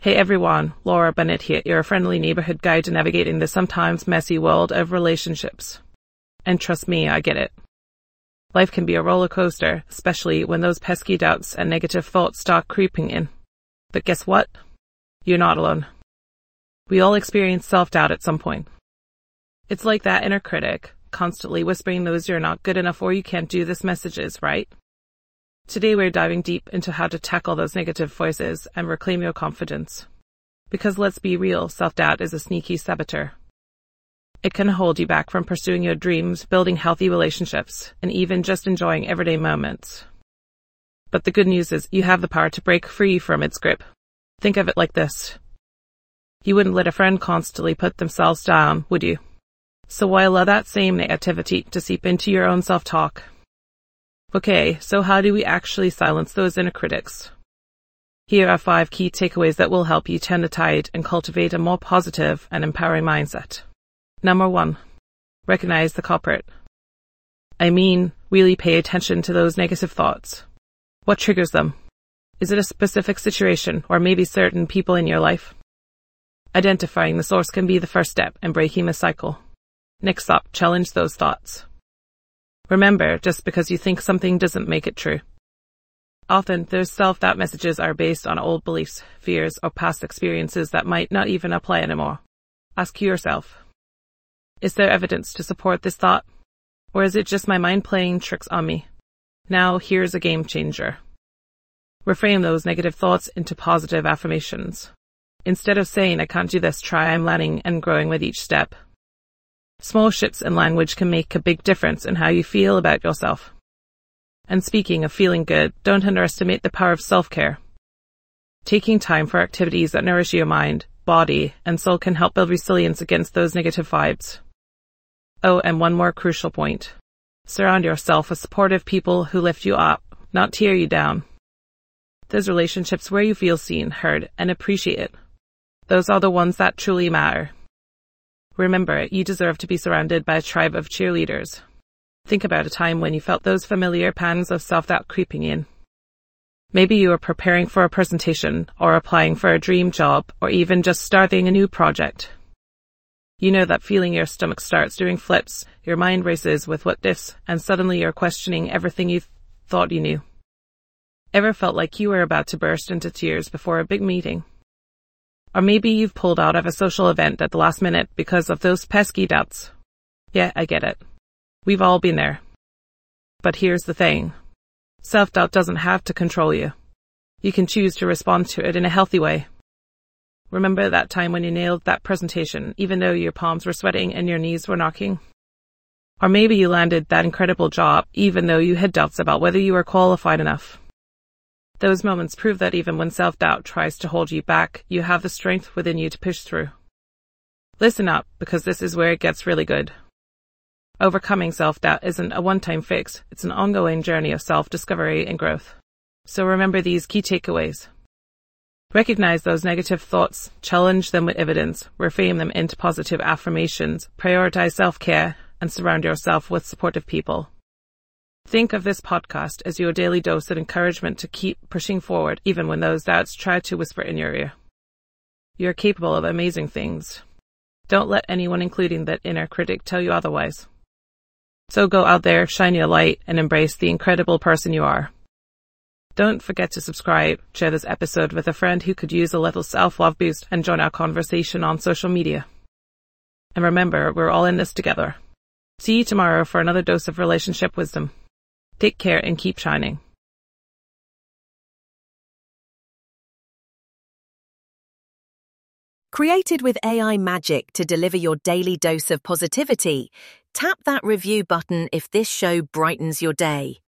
Hey everyone, Laura Bennett here, your friendly neighborhood guide to navigating the sometimes messy world of relationships. And trust me, I get it. Life can be a roller coaster, especially when those pesky doubts and negative thoughts start creeping in. But guess what? You're not alone. We all experience self-doubt at some point. It's like that inner critic, constantly whispering those you're not good enough or you can't do this messages, right? Today we're diving deep into how to tackle those negative voices and reclaim your confidence. Because let's be real, self-doubt is a sneaky saboteur. It can hold you back from pursuing your dreams, building healthy relationships, and even just enjoying everyday moments. But the good news is you have the power to break free from its grip. Think of it like this. You wouldn't let a friend constantly put themselves down, would you? So why allow that same negativity to seep into your own self-talk? Okay, so how do we actually silence those inner critics? Here are 5 key takeaways that will help you turn the tide and cultivate a more positive and empowering mindset. Number 1, recognize the culprit. I mean, really pay attention to those negative thoughts. What triggers them? Is it a specific situation or maybe certain people in your life? Identifying the source can be the first step in breaking the cycle. Next up, challenge those thoughts. Remember, just because you think something doesn't make it true. Often, those self-doubt messages are based on old beliefs, fears, or past experiences that might not even apply anymore. Ask yourself, is there evidence to support this thought? Or is it just my mind playing tricks on me? Now, here's a game changer. Reframe those negative thoughts into positive affirmations. Instead of saying, I can't do this, try I'm learning and growing with each step. Small shifts in language can make a big difference in how you feel about yourself. And speaking of feeling good, don't underestimate the power of self-care. Taking time for activities that nourish your mind, body, and soul can help build resilience against those negative vibes. Oh, and one more crucial point. Surround yourself with supportive people who lift you up, not tear you down. Those relationships where you feel seen, heard, and appreciated. Those are the ones that truly matter. Remember, you deserve to be surrounded by a tribe of cheerleaders. Think about a time when you felt those familiar patterns of self-doubt creeping in. Maybe you were preparing for a presentation, or applying for a dream job, or even just starting a new project. You know that feeling your stomach starts doing flips, your mind races with what ifs, and suddenly you're questioning everything you thought you knew. Ever felt like you were about to burst into tears before a big meeting? Or maybe you've pulled out of a social event at the last minute because of those pesky doubts. Yeah, I get it. We've all been there. But here's the thing. Self-doubt doesn't have to control you. You can choose to respond to it in a healthy way. Remember that time when you nailed that presentation, even though your palms were sweating and your knees were knocking? Or maybe you landed that incredible job, even though you had doubts about whether you were qualified enough. Those moments prove that even when self-doubt tries to hold you back, you have the strength within you to push through. Listen up, because this is where it gets really good. Overcoming self-doubt isn't a one-time fix, it's an ongoing journey of self-discovery and growth. So remember these key takeaways. Recognize those negative thoughts, challenge them with evidence, reframe them into positive affirmations, prioritize self-care, and surround yourself with supportive people. Think of this podcast as your daily dose of encouragement to keep pushing forward even when those doubts try to whisper in your ear. You're capable of amazing things. Don't let anyone, including that inner critic, tell you otherwise. So go out there, shine your light, and embrace the incredible person you are. Don't forget to subscribe, share this episode with a friend who could use a little self-love boost, and join our conversation on social media. And remember, we're all in this together. See you tomorrow for another dose of relationship wisdom. Take care and keep shining. Created with AI magic to deliver your daily dose of positivity, tap that review button if this show brightens your day.